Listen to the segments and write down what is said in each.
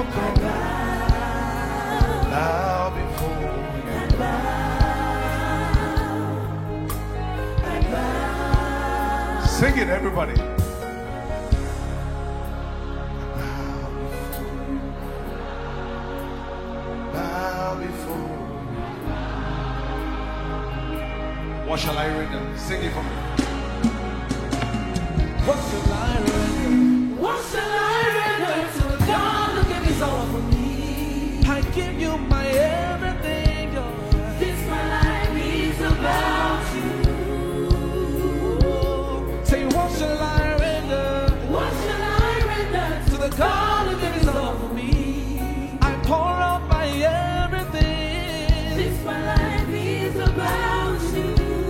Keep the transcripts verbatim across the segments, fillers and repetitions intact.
bow before you. Sing it, everybody. What shall I render? Sing it for me. What shall I render? What shall I render to the God who gave his all for me? I give you my everything, God. This my life is about you. Say, what shall I render? What shall I render To the God who gave his all for me? I pour out my everything. This my life is about you.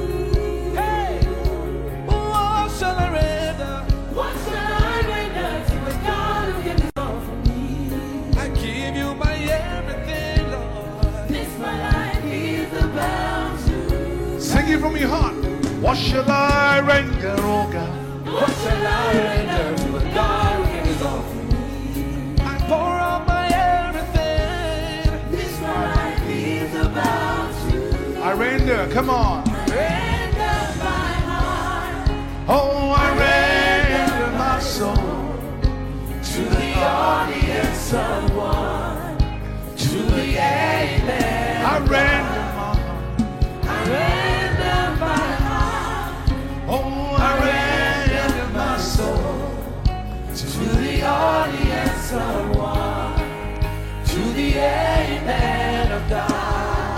What shall I render? What shall I render to the God who gave his all for me? I give you my everything, Lord. This my life is about you. Sing it from your heart. What shall I render, oh God? What shall I render to the God who gave his all for me? I pour out my everything. This my life is about you. I render, come on. Render my heart. Oh, I render my soul To the audience of one, to the amen. I render my heart. I render my heart. Oh, I render my soul To the audience of one, to the amen of God.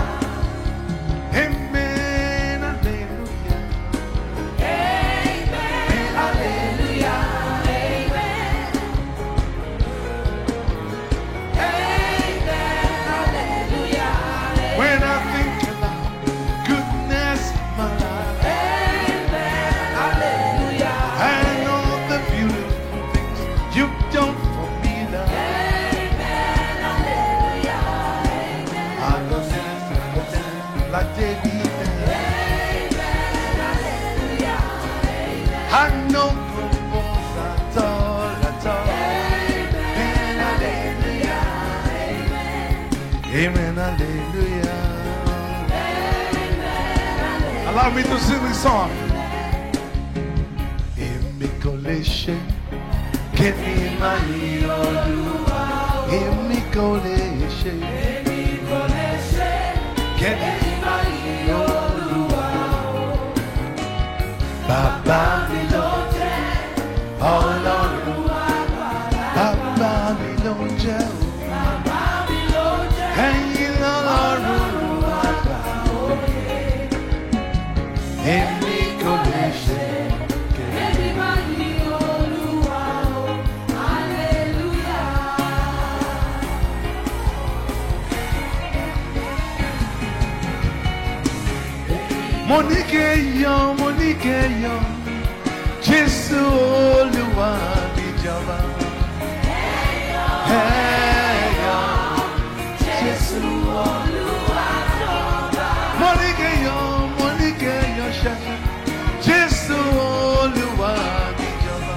Amen, hallelujah. Amen, hallelujah, amen. Amen, hallelujah, amen. When I think about goodness of my life Amen, hallelujah, and all the beautiful things you've done for me, Lord, amen, hallelujah, amen. I will dance like David. I know no bones at all, at all. Amen, hallelujah. Amen, hallelujah. Allow me to sing this song. Èmi kò lè ṣe kémi má yìn Olúwa. Èmi kò lè ṣe kémi má yìn Olúwa. Bàbá mi ló jẹ́ Ọlọ́run. Bàbá mi ló jẹ́ o. Ẹ̀yin lọ́lọ́run àgbà òye. Èmi kò lè ṣe kémi. Mo ní kéèyàn, mo ní kéèyàn, Jésù Olúwa mi jọba. Kéèyàn, Jésù Olúwa jọba. Mo ní kéèyàn, mo ní kéèyàn ṣẹ̀ṣẹ̀, Jésù Olúwa mi jọba.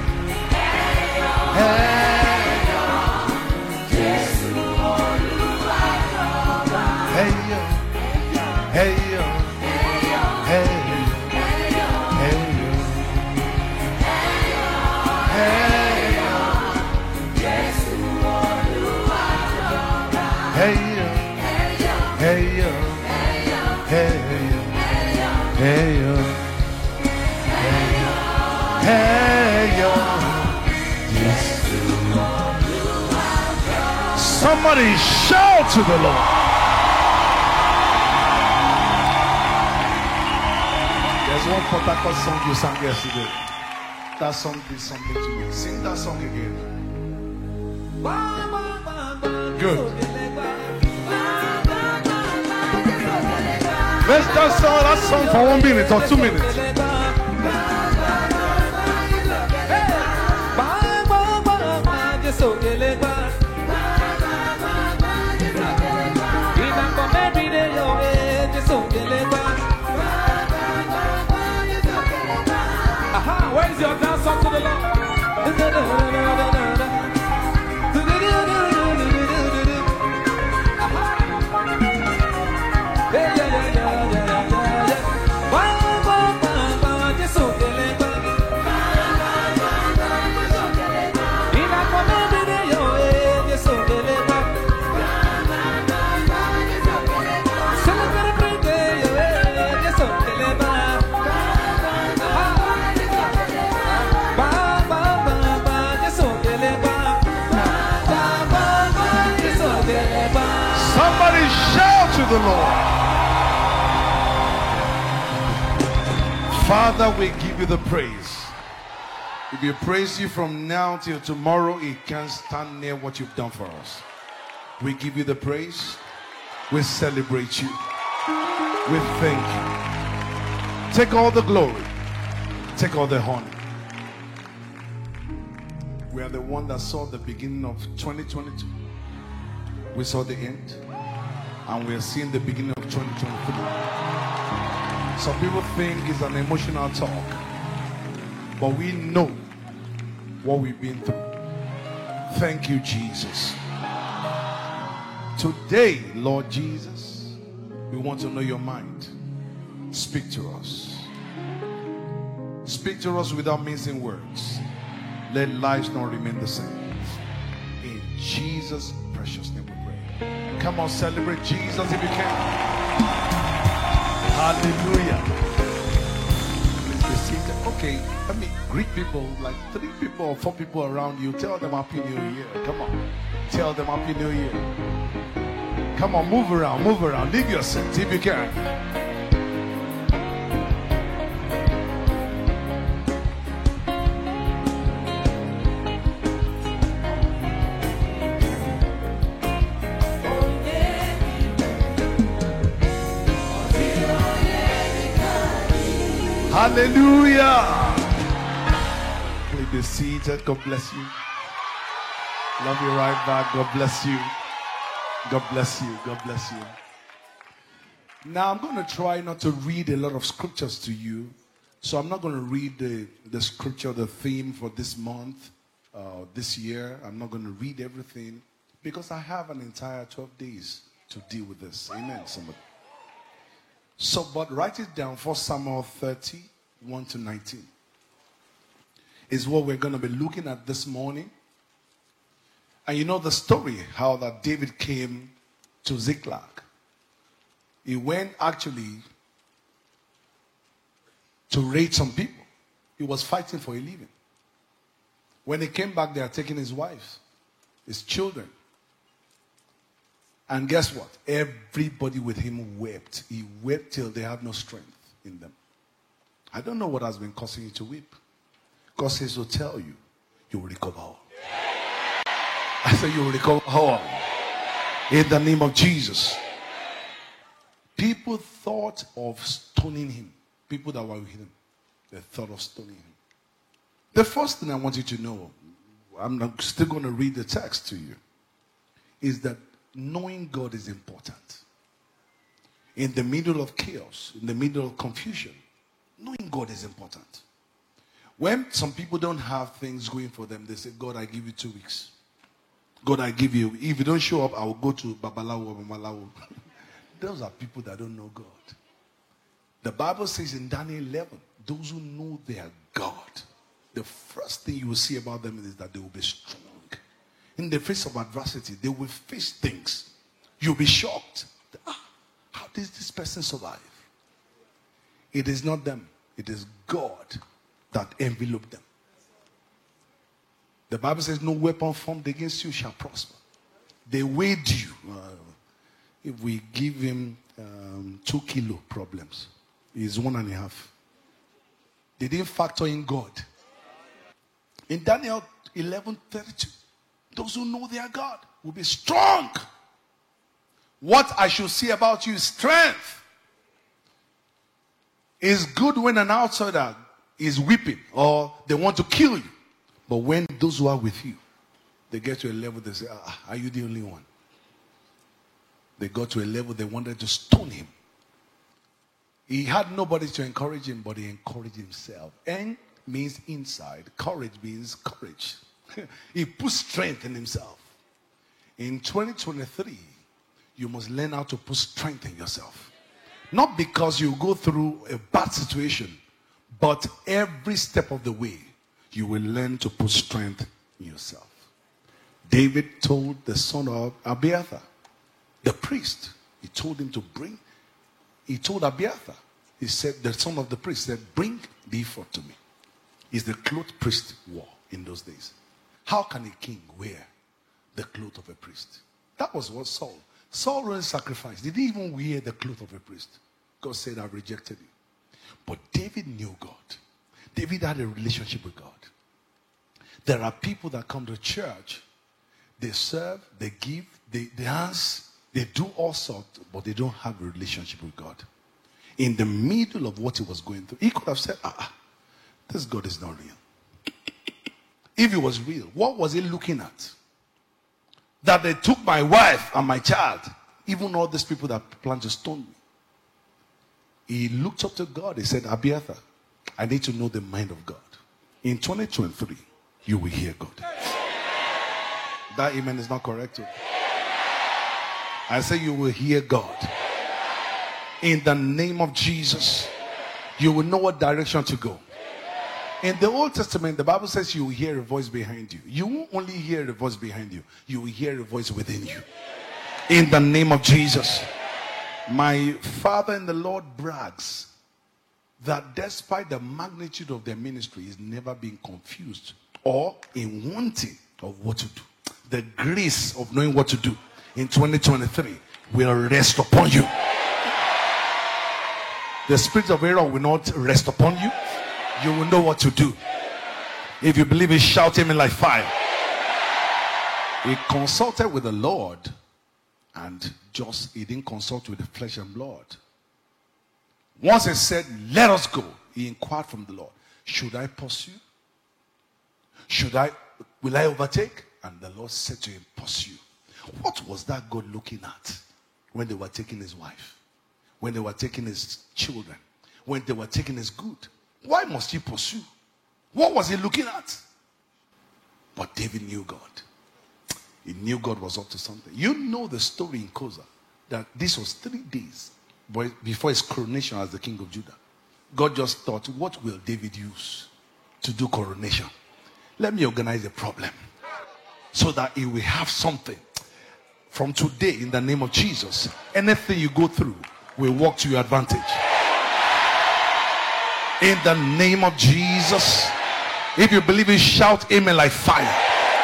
Kéèyàn, Jésù Olúwa jọba. kéèyàn, kéèyàn. Hey, hey, hey, Jésù Olúwa jọba. hey, hey, hey, hey, somebody shout to the Lord. There's one Port Harcourt song you sang yesterday. That song did something to me. Sing that song again. Good. Let's dance all that song for one minute or two minutes. Aha, where is your dance song to the Lord? the Lord. Father, we give you the praise. If we praise you from now till tomorrow, it can't stand near what you've done for us. We give you the praise. We celebrate you. We thank you. Take all the glory. Take all the honor. We are the one that saw the beginning of twenty twenty-two. We saw the end. And we are seeing the beginning of twenty twenty-three. Some people think it's an emotional talk. But we know what we've been through. Thank you, Jesus. Today, Lord Jesus, we want to know your mind. Speak to us. Speak to us without mincing words. Let lives not remain the same. In Jesus' precious name we pray. Come on, celebrate Jesus if you can. Hallelujah. Please be seated. Okay, let me greet people, like three people or four people around you. Tell them Happy New Year. Come on. Tell them Happy New Year. Come on, move around, move around. Leave your seat if you can. Hallelujah. Please be seated. God bless you. Love you right back. God bless you. God bless you. God bless you. Now I'm going to try not to read a lot of scriptures to you. So I'm not going to read the, the scripture, the theme for this month, uh, this year. I'm not going to read everything because I have an entire twelve days to deal with this. Amen, somebody. So, but write it down. First Samuel thirty, one to nineteen is what we're going to be looking at this morning. And you know the story, how that David came to Ziklag. He went actually to raid some people. He was fighting for a living. When he came back, they had taken his wives, his children. And guess what? Everybody with him wept. He wept till they had no strength in them. I don't know what has been causing you to weep. God says to tell you, you will recover all. I say you will recover all. In the name of Jesus. People thought of stoning him. People that were with him, they thought of stoning him. The first thing I want you to know, I'm still going to read the text to you, is that knowing God is important. In the middle of chaos, in the middle of confusion, knowing God is important. When some people don't have things going for them, they say, God, I give you two weeks. God, I give you. If you don't show up, I will go to Babalawo or Mamalawo. Those are people that don't know God. The Bible says in Daniel eleven, those who know their God, the first thing you will see about them is that they will be strong. In the face of adversity, they will face things. You'll be shocked. Ah, how did this person survive? It is not them. It is God that enveloped them. The Bible says no weapon formed against you shall prosper. They weighed you. Uh, if we give him um, two kilo problems, he's one and a half. They didn't factor in God. In Daniel eleven thirty-two, those who know their God will be strong. What I should see about you is strength. It's good when an outsider is weeping or they want to kill you. But when those who are with you, they get to a level, they say, ah, are you the only one? They got to a level they wanted to stone him. He had nobody to encourage him, but he encouraged himself. N means inside. Courage means courage. He put strength in himself. In twenty twenty-three, you must learn how to put strength in yourself. Not because you go through a bad situation, but every step of the way, you will learn to put strength in yourself. David told the son of Abiathar, the priest, he told him to bring, he told Abiathar, he said, the son of the priest said, bring the ephod to me. It's the cloth priest wore in those days. How can a king wear the cloth of a priest? That was what Saul. Saul only sacrificed. He didn't even wear the cloth of a priest. God said, I've rejected you. But David knew God. David had a relationship with God. There are people that come to church, they serve, they give, they dance, they do all sorts, but they don't have a relationship with God. In the middle of what he was going through, he could have said, ah, this God is not real. If he was real, what was he looking at? That they took my wife and my child, even all these people that plan to stone me. He looked up to God. He said, Abiathar, I need to know the mind of God. In twenty twenty-three, you will hear God. That amen is not correct. I say you will hear God. In the name of Jesus, you will know what direction to go. In the Old Testament, the Bible says you will hear a voice behind you. You won't only hear a voice behind you, you will hear a voice within you. In the name of Jesus. My father in the Lord brags that despite the magnitude of their ministry, he's never been confused or in wanting of what to do. The grace of knowing what to do in twenty twenty-three will rest upon you. The spirit of error will not rest upon you. You will know what to do. If you believe it, shout him in like fire. He consulted with the Lord, and just he didn't consult with the flesh and blood. Once he said, let us go, he inquired from the Lord, should I pursue? Should I, will I overtake? And the Lord said to him, pursue. What was that God looking at when they were taking his wife? When they were taking his children? When they were taking his good? Why must he pursue? What was he looking at? But David knew God. He knew God was up to something. You know the story in Kosa, that this was three days before his coronation as the king of Judah. God just thought, what will David use to do coronation? Let me organize a problem so that he will have something. From today, in the name of Jesus, anything you go through will work to your advantage. In the name of Jesus. If you believe it, shout amen like fire.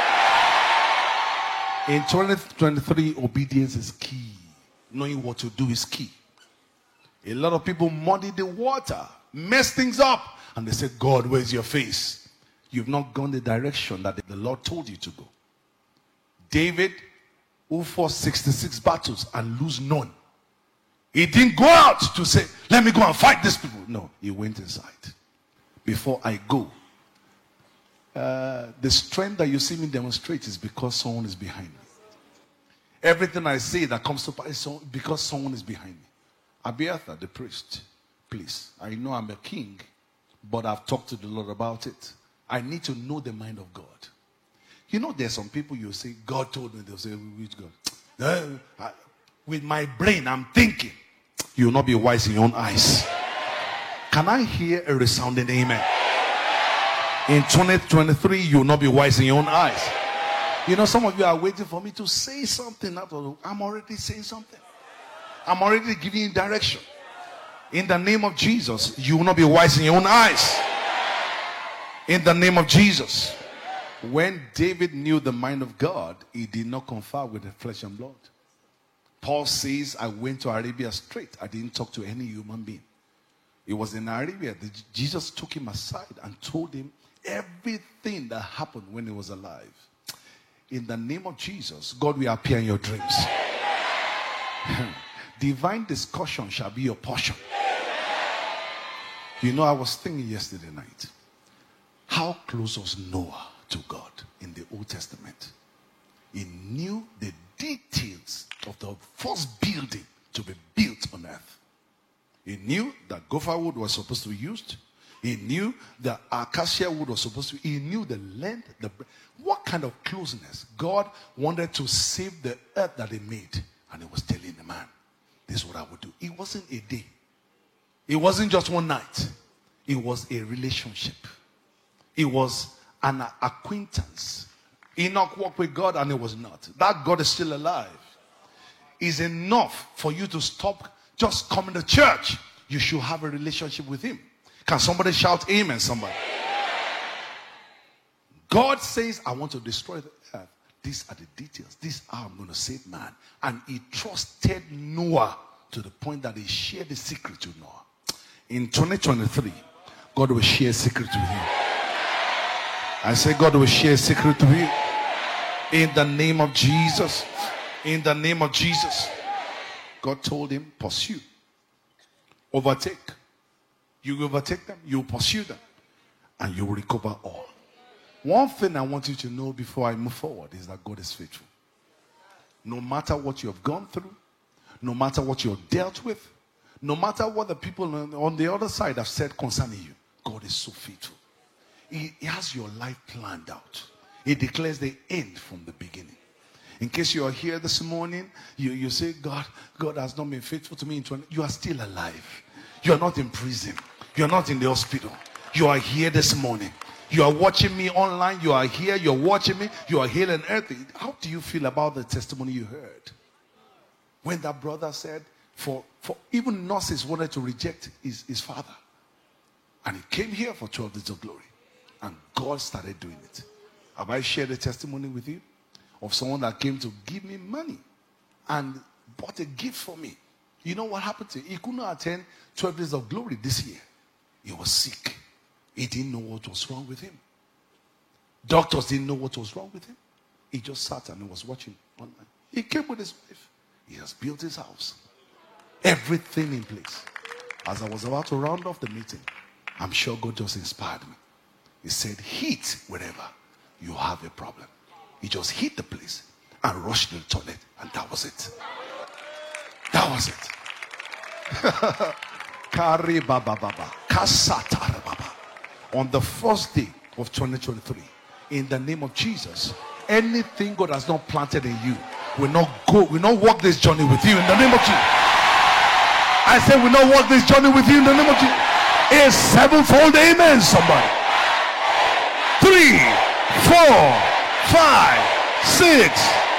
In twenty twenty-three, obedience is key. Knowing what to do is key. A lot of people muddy the water, mess things up, and they say, God, where's your face? You've not gone the direction that the Lord told you to go. David, who fought sixty-six battles and lose none, he didn't go out to say, let me go and fight these people. No, he went inside. Before I go, uh, the strength that you see me demonstrate is because someone is behind me. Everything I say that comes to pass is because someone is behind me. Abiathar, the priest, please, I know I'm a king, but I've talked to the Lord about it. I need to know the mind of God. You know, there's some people you say, God told me. They'll say, which God? Uh, I, with my brain, I'm thinking. You will not be wise in your own eyes. Can I hear a resounding amen? In twenty twenty-three, you will not be wise in your own eyes. You know, some of you are waiting for me to say something. I'm already saying something. I'm already giving you direction. In the name of Jesus, you will not be wise in your own eyes. In the name of Jesus. When David knew the mind of God, he did not confer with the flesh and blood. Paul says, I went to Arabia straight. I didn't talk to any human being. It was in Arabia that Jesus took him aside and told him everything that happened when he was alive. In the name of Jesus, God will appear in your dreams. Divine discussion shall be your portion. You know, I was thinking yesterday night, how close was Noah to God in the Old Testament? He knew the details of the first building to be built on earth. He knew that gopher wood was supposed to be used. He knew that acacia wood was supposed to be. He knew the length, the what kind of closeness. God wanted to save the earth that he made, and he was telling the man, this is what I would do. It wasn't a day. It wasn't just one night. It was a relationship. It was an acquaintance. Enoch walked with God and it was not. That God is still alive. Is enough for you to stop just coming to church. You should have a relationship with him. Can somebody shout amen, somebody? God says, I want to destroy the earth. These are the details. This is how I'm going to save man. And he trusted Noah to the point that he shared the secret to Noah. In twenty twenty-three, God will share a secret with you. I say God will share a secret with you. In the name of Jesus. In the name of Jesus. God told him, pursue. Overtake. You will overtake them. You will pursue them. And you will recover all. One thing I want you to know before I move forward is that God is faithful. No matter what you have gone through, no matter what you've dealt with, no matter what the people on the other side have said concerning you, God is so faithful. He, he has your life planned out. He declares the end from the beginning. In case you are here this morning, you, you say, God, God has not been faithful to me in twenty. You are still alive. You are not in prison. You are not in the hospital. You are here this morning. You are watching me online. You are here. You are watching me. You are here on earth. How do you feel about the testimony you heard? When that brother said, for, for even nurses wanted to reject his, his father. And he came here for twelve days of glory. And God started doing it. Have I shared a testimony with you? Of someone that came to give me money and bought a gift for me. You know what happened to him? He couldn't attend twelve days of glory this year. He was sick. He didn't know what was wrong with him. Doctors didn't know what was wrong with him. He just sat and he was watching online. He came with his wife. He has built his house. Everything in place. As I was about to round off the meeting, I'm sure God just inspired me. He said, hit wherever you have a problem. He just hit the place and rushed to the toilet, and that was it. That was it. Kari baba baba, kasatara baba. On the first day of twenty twenty-three, in the name of Jesus, anything God has not planted in you will not go, will not walk this journey with you in the name of Jesus. I say, will not walk this journey with you in the name of Jesus. A sevenfold amen, somebody. Three, four, five, six.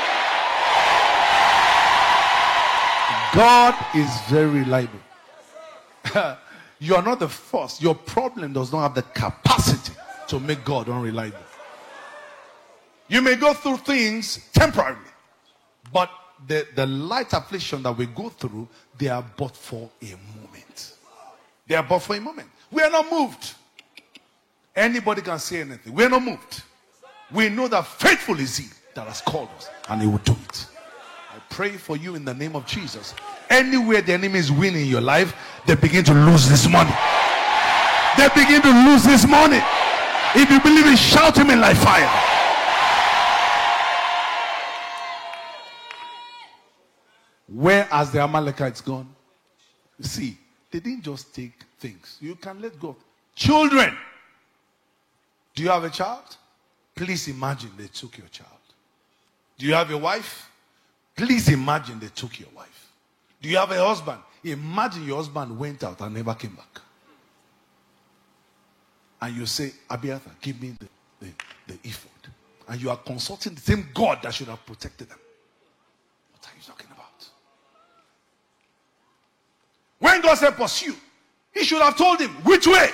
God is very reliable. You are not the first. Your problem does not have the capacity to make God unreliable. You may go through things temporarily, but the, the light affliction that we go through, they are but for a moment. They are but for a moment. We are not moved. Anybody can say anything. We are not moved. We know that faithful is He that has called us, and He will do it. I pray for you in the name of Jesus. Anywhere the enemy is winning your life, they begin to lose this money. They begin to lose this money. If you believe it, shout Him in like fire. Where has the Amalekites gone? You see, they didn't just take things. You can let go. Children. Do you have a child? Please imagine they took your child. Do you have a wife? Please imagine they took your wife. Do you have a husband? Imagine your husband went out and never came back. And you say, Abiathar, give me the, the, the ephod. And you are consulting the same God that should have protected them. What are you talking about? When God said pursue, He should have told him which way.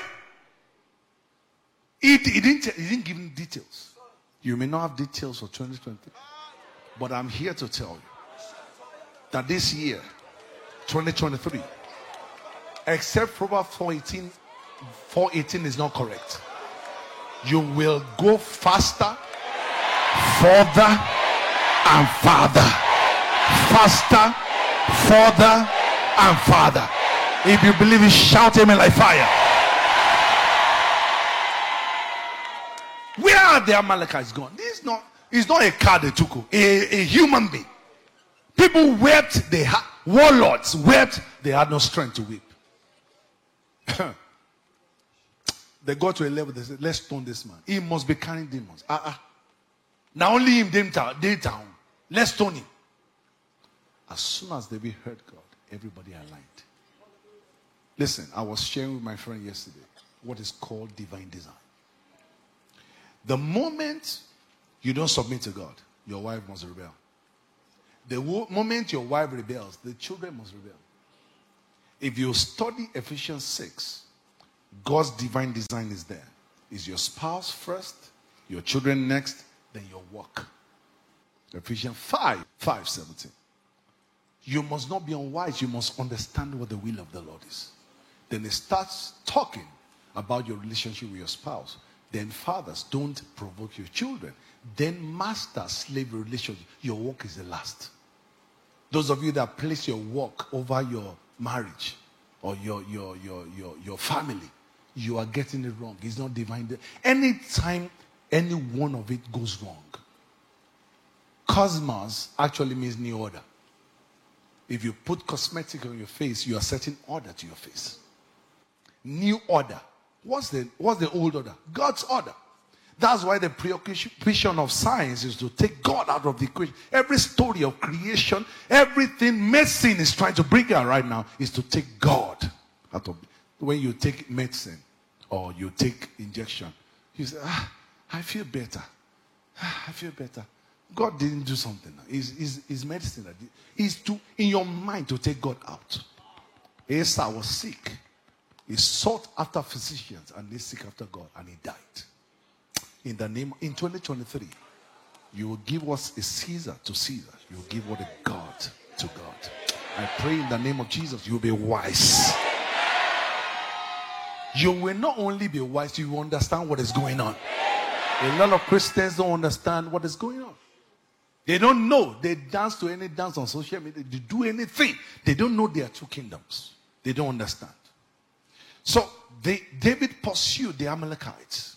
He, he, didn't, he didn't give him details. You may not have details for twenty twenty. But I'm here to tell you that this year, twenty twenty-three, except Proverbs four eighteen, four eighteen is not correct. You will go faster, further, and farther. Faster, further, and farther. If you believe it, shout Amen like fire. Where are the Amalekites gone? This is not, it's not a car they took, a, a human being. People wept, they had, warlords wept, they had no strength to weep. They got to a level, they said, let's stone this man. He must be carrying demons. Uh-uh. Now only him, they down. Let's stone him. As soon as they heard God, everybody aligned. Listen, I was sharing with my friend yesterday what is called divine design. The moment you don't submit to God, your wife must rebel. The wo- moment your wife rebels, the children must rebel. If you study Ephesians six, God's divine design is there. Is your spouse first, your children next, then your work. Ephesians five, five, seventeen. You must not be unwise. You must understand what the will of the Lord is. Then it starts talking about your relationship with your spouse. Then fathers, don't provoke your children. Then master-slave relationship. Your work is the last. Those of you that place your work over your marriage or your, your, your, your, your family, you are getting it wrong. It's not divine. Anytime any one of it goes wrong, cosmos actually means new order. If you put cosmetic on your face, you are setting order to your face. New order. What's the, what's the old order? God's order. That's why the preoccupation of science is to take God out of the equation. Every story of creation, everything medicine is trying to bring out right now is to take God out of it. When you take medicine or you take injection, you say, ah, I feel better. Ah, I feel better. God didn't do something. It's, it's, it's medicine. That did. It's to, in your mind to take God out. Asa was sick. He sought after physicians and they seek after God and he died. In the name, in twenty twenty-three, you will give us a Caesar to Caesar. You will give what a God to God. I pray in the name of Jesus, you will be wise. You will not only be wise, you will understand what is going on. A lot of Christians don't understand what is going on. They don't know. They dance to any dance on social media. They do anything. They don't know there are two kingdoms. They don't understand. So they, David pursued the Amalekites.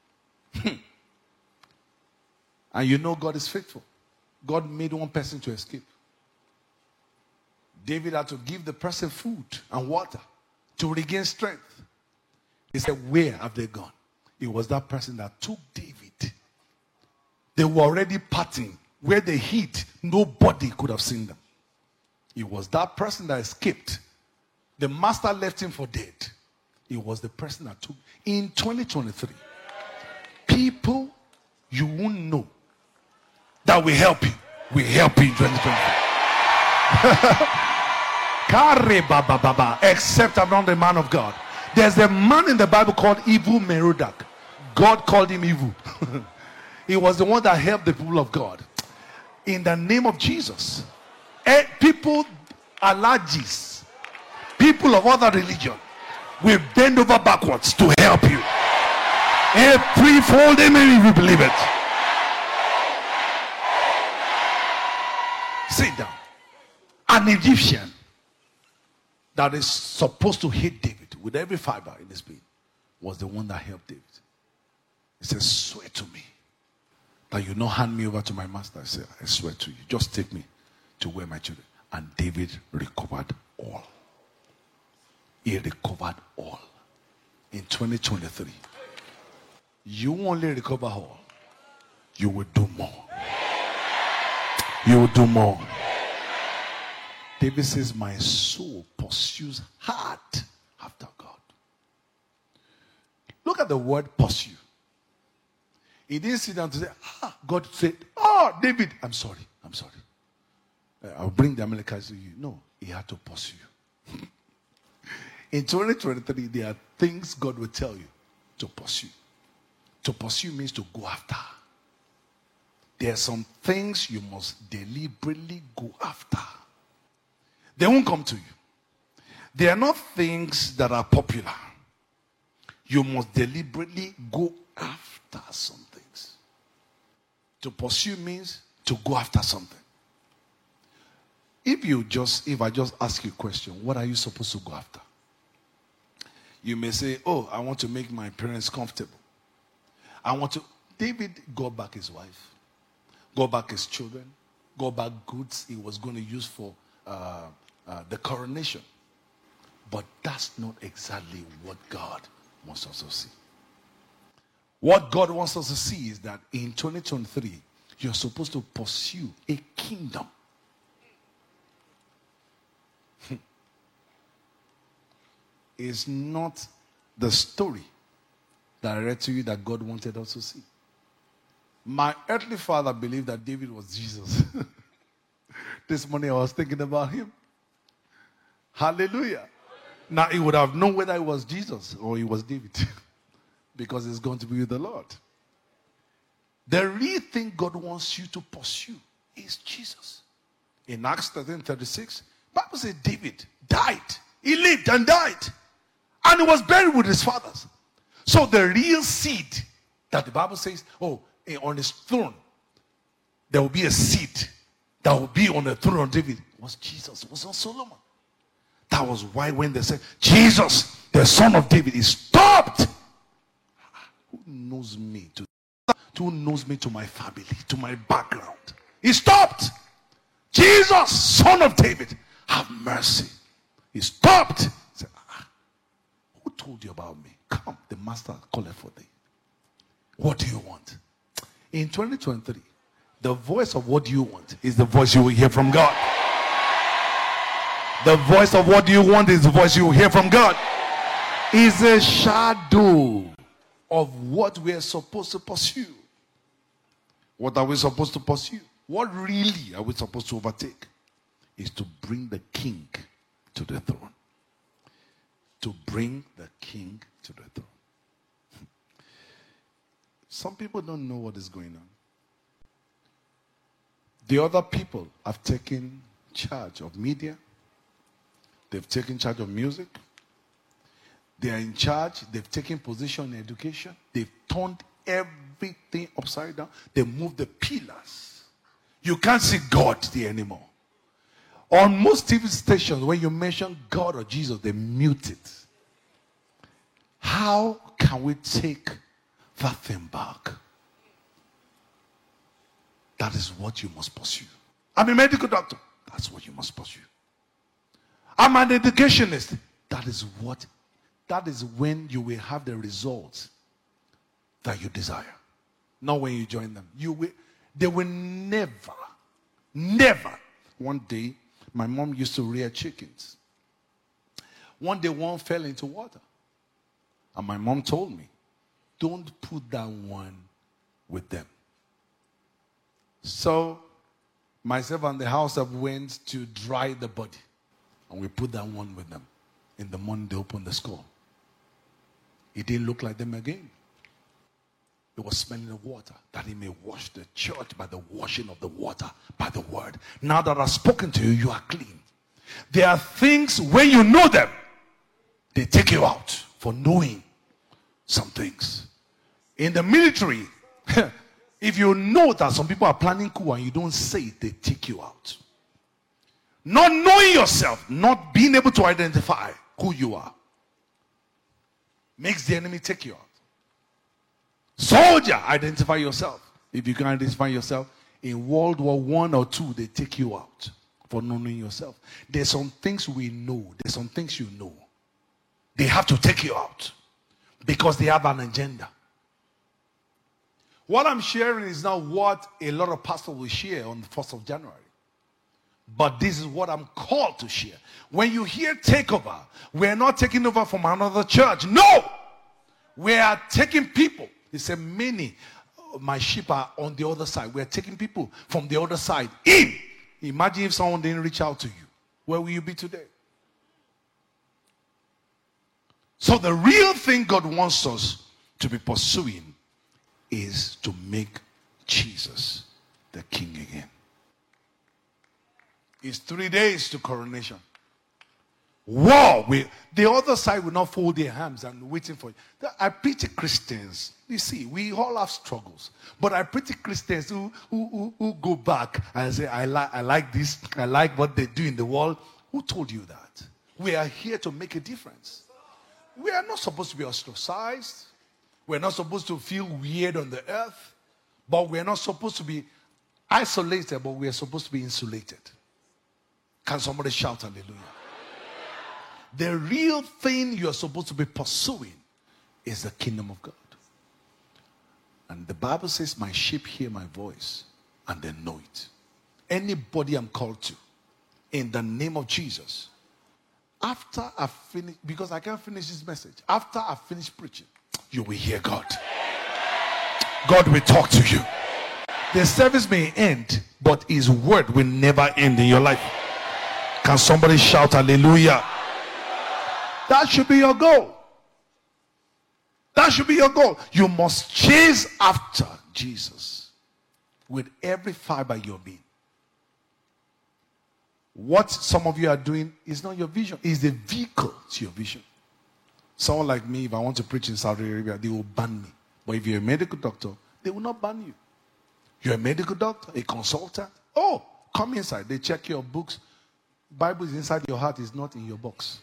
And you know God is faithful. God made one person to escape. David had to give the person food and water to regain strength. He said, where have they gone? It was that person that took David. They were already parting. Where they hid, nobody could have seen them. It was that person that escaped. The master left him for dead. It was the person that took. In twenty twenty-three, people you won't know that will help you. Will help you in twenty twenty-three. Except I'm not the man of God. There's a man in the Bible called Evil Merodach. God called him evil. He was the one that helped the people of God. In the name of Jesus, eh, people, allergies, people of other religion will bend over backwards to help you. A threefold amen if you believe it. Sit down. An Egyptian that is supposed to hate David with every fiber in his being was the one that helped David. He says, swear to me that you not hand me over to my master. I said, I swear to you, just take me to where my children. And David recovered all. He recovered all. In twenty twenty-three, you only recover all. You will do more. You will do more. David says, my soul pursues hard after God. Look at the word pursue. He didn't sit down to say, ah, God said, oh, David, I'm sorry, I'm sorry. Uh, I'll bring the Amalekites to you. No, he had to pursue. In twenty twenty-three, there are things God will tell you to pursue. To pursue means to go after. There are some things you must deliberately go after. They won't come to you. They are not things that are popular. You must deliberately go after some things. To pursue means to go after something. If you just, if I just ask you a question, what are you supposed to go after? You may say, oh, I want to make my parents comfortable. I want to. David got back his wife, got back his children, got back goods he was going to use for uh, uh, the coronation. But that's not exactly what God wants us to see. What God wants us to see is that in twenty twenty-three, you're supposed to pursue a kingdom. It's not the story that I read to you that God wanted us to see. My earthly father believed that David was Jesus. This morning I was thinking about him. Hallelujah. Now he would have known whether it was Jesus or it was David. Because it's going to be with the Lord. The real thing God wants you to pursue is Jesus. In Acts thirteen thirty-six, Bible says David died. He lived and died. And he was buried with his fathers. So the real seed that the Bible says, oh, on his throne, there will be a seed that will be on the throne of David. Was Jesus, was not Solomon. That was why when they said, Jesus, the son of David, he stopped. Who knows me to, who knows me to my family, to my background? He stopped. Jesus, son of David, have mercy. He stopped. He said, ah, who told you about me? Come, the master calleth for thee. What do you want? In twenty twenty-three, the voice of what do you want is the voice you will hear from God. The voice of what do you want is the voice you will hear from God. Is a shadow of what we are supposed to pursue. What are we supposed to pursue? What really are we supposed to overtake? Is to bring the king to the throne. To bring the king to the throne. Some people don't know what is going on. The other people have taken charge of media. They've taken charge of music. They are in charge. They've taken position in education. They've turned everything upside down. They moved the pillars. You can't see God there anymore. On most T V stations, when you mention God or Jesus, they mute it. How can we take that thing back? That is what you must pursue. I'm a medical doctor. That's what you must pursue. I'm an educationist. That is what, that is when you will have the results that you desire. Not when you join them. You will, they will never, never. One day, my mom used to rear chickens. One day, one fell into water. And my mom told me, don't put that one with them. So, myself and the house have went to dry the body. And we put that one with them. In the morning, they opened the skull. It didn't look like them again. It was smelling of water, that he may wash the church by the washing of the water, by the word. Now that I've spoken to you, you are clean. There are things, when you know them, they take you out for knowing some things. In the military, if you know that some people are planning coup and you don't say it, they take you out. Not knowing yourself, not being able to identify who you are, makes the enemy take you out. Soldier, identify yourself. If you can identify yourself, in World War One or Two, they take you out for not knowing yourself. There's some things we know. There's some things you know. They have to take you out because they have an agenda. What I'm sharing is not what a lot of pastors will share on the first of January. But this is what I'm called to share. When you hear takeover, we're not taking over from another church. No! We are taking people. He said, many of my sheep are on the other side. We're taking people from the other side in. Imagine if someone didn't reach out to you. Where will you be today? So the real thing God wants us to be pursuing is to make Jesus the king again. It's three days to coronation. War. We, the other side will not fold their hands and waiting for you. I pity Christians. You see, we all have struggles. But I pity Christians who, who, who, who go back and say, I, li- I like this. I like what they do in the world. Who told you that? We are here to make a difference. We are not supposed to be ostracized. We're not supposed to feel weird on the earth. But we're not supposed to be isolated, but we are supposed to be insulated. Can somebody shout hallelujah? The real thing you're supposed to be pursuing is the kingdom of God. And the Bible says, my sheep hear my voice and they know it. Anybody I'm called to, in the name of Jesus, after I finish, because I can't finish this message, after I finish preaching, you will hear God. God will talk to you. The service may end, but his word will never end in your life. Can somebody shout hallelujah? That should be your goal. That should be your goal. You must chase after Jesus with every fiber of your being. What some of you are doing is not your vision. It's the vehicle to your vision. Someone like me, if I want to preach in Saudi Arabia, they will ban me. But if you're a medical doctor, they will not ban you. You're a medical doctor, a consultant. Oh, come inside. They check your books. Bible is inside your heart, it's not in your box.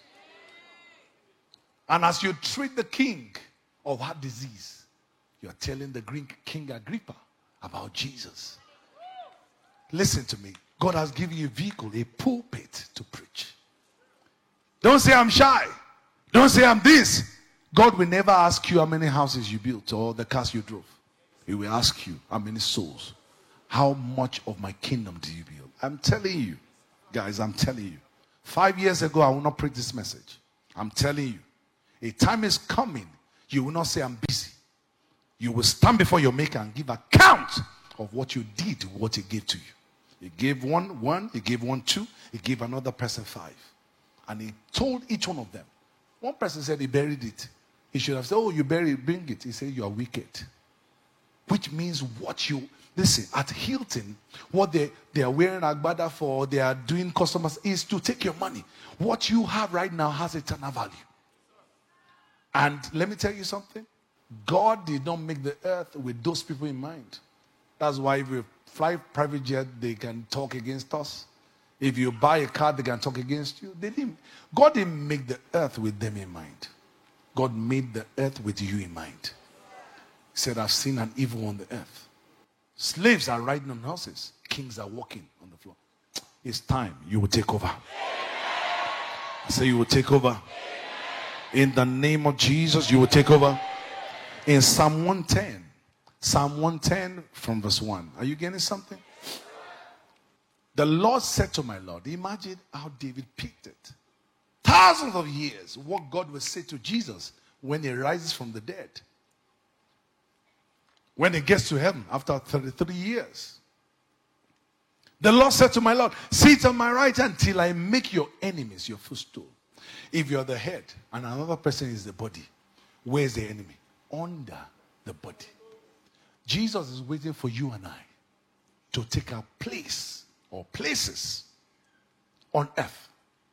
And as you treat the king of heart disease, you're telling the Greek King Agrippa about Jesus. Listen to me. God has given you a vehicle, a pulpit to preach. Don't say I'm shy. Don't say I'm this. God will never ask you how many houses you built or the cars you drove. He will ask you how many souls. How much of my kingdom do you build? I'm telling you, guys, I'm telling you. Five years ago, I will not preach this message. I'm telling you. A time is coming. You will not say I'm busy. You will stand before your maker and give account of what you did, what he gave to you. He gave one one, he gave one two, he gave another person five. And he told each one of them. One person said he buried it. He should have said, oh, you buried it, bring it. He said, you are wicked. Which means what you, listen, at Hilton, what they, they are wearing agbada for, they are doing customers, is to take your money. What you have right now has eternal value. And let me tell you something. God did not make the earth with those people in mind. That's why if you fly private jet, they can talk against us. If you buy a car, they can talk against you. They didn't. God didn't make the earth with them in mind. God made the earth with you in mind. He said, I've seen an evil on the earth. Slaves are riding on horses. Kings are walking on the floor. It's time you will take over. I say you will take over. In the name of Jesus, you will take over. In Psalm one ten. Psalm one ten from verse one. Are you getting something? The Lord said to my Lord, imagine how David picked it. Thousands of years, what God will say to Jesus when he rises from the dead. When he gets to heaven after thirty-three years. The Lord said to my Lord, sit on my right hand till I make your enemies your footstool. If you're the head and another person is the body, where's the enemy? Under the body. Jesus is waiting for you and I to take our place or places on earth.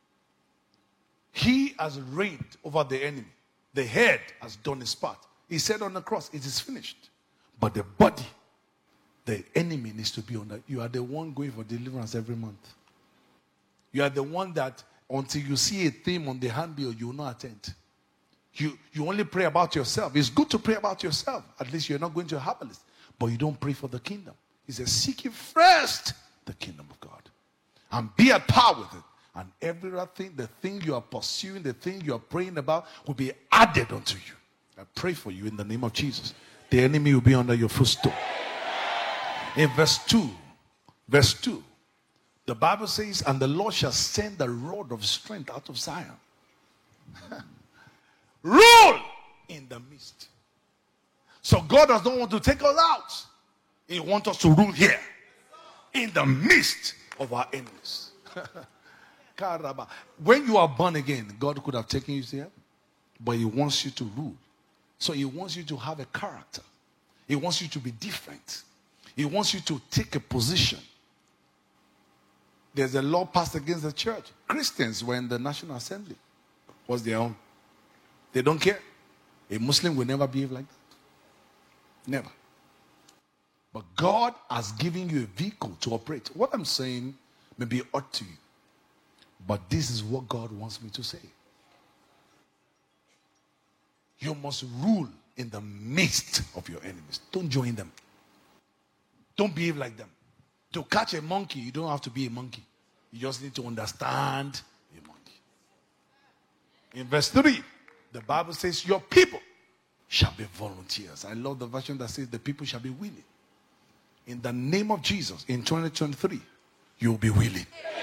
He has reigned over the enemy. The head has done his part. He said on the cross, it is finished. But the body, the enemy needs to be on that. You are the one going for deliverance every month. You are the one that until you see a theme on the handbill, you will not attend. You, you only pray about yourself. It's good to pray about yourself. At least you're not going to a herbalist. But you don't pray for the kingdom. He says, seek ye first the kingdom of God. And be at par with it. And everything, the thing you are pursuing, the thing you are praying about will be added unto you. I pray for you in the name of Jesus. The enemy will be under your footstool. In verse two, verse two, the Bible says, and the Lord shall send the rod of strength out of Zion. Rule in the midst. So God does not want to take us out. He wants us to rule here. In the midst of our enemies. When you are born again, God could have taken you to heaven. But he wants you to rule. So he wants you to have a character. He wants you to be different. He wants you to take a position. There's a law passed against the church. Christians were in the National Assembly. What's their own? They don't care. A Muslim will never behave like that. Never. But God has given you a vehicle to operate. What I'm saying may be odd to you. But this is what God wants me to say. You must rule in the midst of your enemies. Don't join them. Don't behave like them. To catch a monkey, you don't have to be a monkey. You just need to understand a monkey. In verse three, the Bible says, your people shall be volunteers. I love the version that says the people shall be willing. In the name of Jesus, in twenty twenty-three, you'll be willing.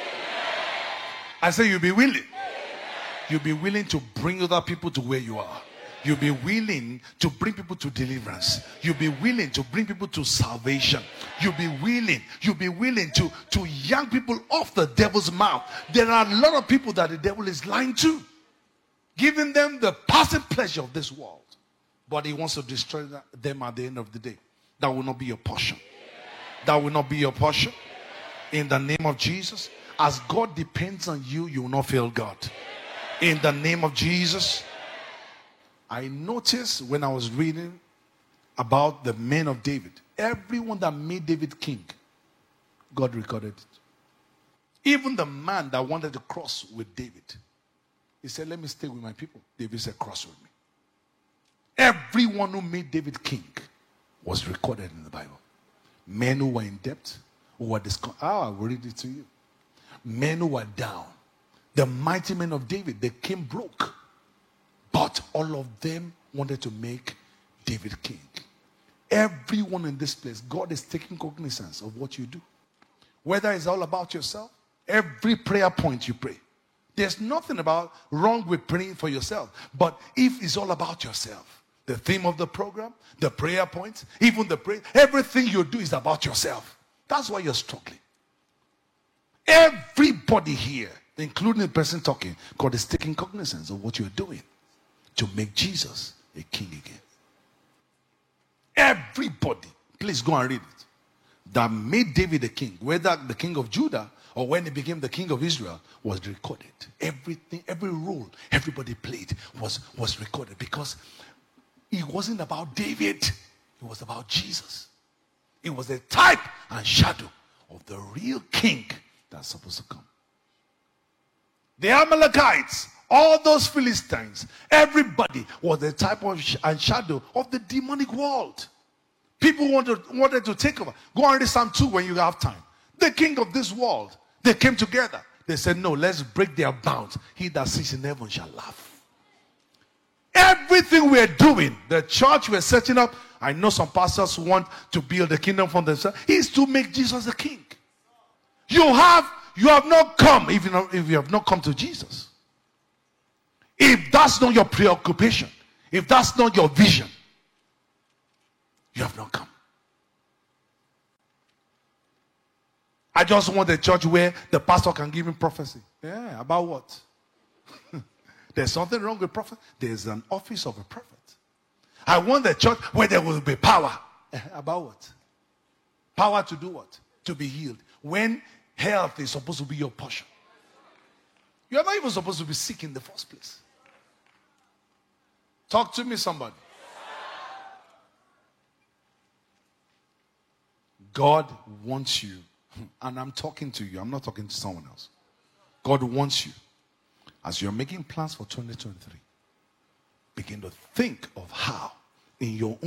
I say you'll be willing. You'll be willing to bring other people to where you are. You'll be willing to bring people to deliverance. You'll be willing to bring people to salvation. You'll be willing. You'll be willing to, to yank people off the devil's mouth. There are a lot of people that the devil is lying to, giving them the passing pleasure of this world. But he wants to destroy them at the end of the day. That will not be your portion. That will not be your portion. In the name of Jesus. As God depends on you, you will not fail God. In the name of Jesus. I noticed when I was reading about the men of David, everyone that made David king, God recorded it. Even the man that wanted to cross with David, he said, let me stay with my people. David said, cross with me. Everyone who made David king was recorded in the Bible. Men who were in debt, who were discon- oh, I will read it to you. Men who were down. The mighty men of David, they came broke. But all of them wanted to make David king. Everyone in this place, God is taking cognizance of what you do. Whether it's all about yourself, every prayer point you pray. There's nothing about wrong with praying for yourself. But if it's all about yourself, the theme of the program, the prayer points, even the prayer, everything you do is about yourself. That's why you're struggling. Everybody here, including the person talking, God is taking cognizance of what you're doing to make Jesus a king again. Everybody, please go and read it, that made David a king, whether the king of Judah or when he became the king of Israel, was recorded. Everything, every role everybody played was, was recorded, because it wasn't about David, it was about Jesus. It was a type and shadow of the real king that's supposed to come. The Amalekites, all those Philistines, everybody was a type of sh- and shadow of the demonic world. People wanted, wanted to take over. Go and read Psalm two when you have time. The king of this world, they came together. They said, no, let's break their bounds. He that sits in heaven shall laugh. Everything we're doing, the church we're setting up, I know some pastors want to build the kingdom for themselves, is to make Jesus the king. You have, you have not come if you, not, if you have not come to Jesus. If that's not your preoccupation, if that's not your vision, you have not come. I just want a church where the pastor can give him prophecy. Yeah, about what? There's something wrong with prophet. There's an office of a prophet. I want a church where there will be power. About what? Power to do what? To be healed. When health is supposed to be your portion. You're not even supposed to be sick in the first place. Talk to me, somebody. God wants you, and I'm talking to you, I'm not talking to someone else. God wants you, as you're making plans for twenty twenty-three, begin to think of how in your own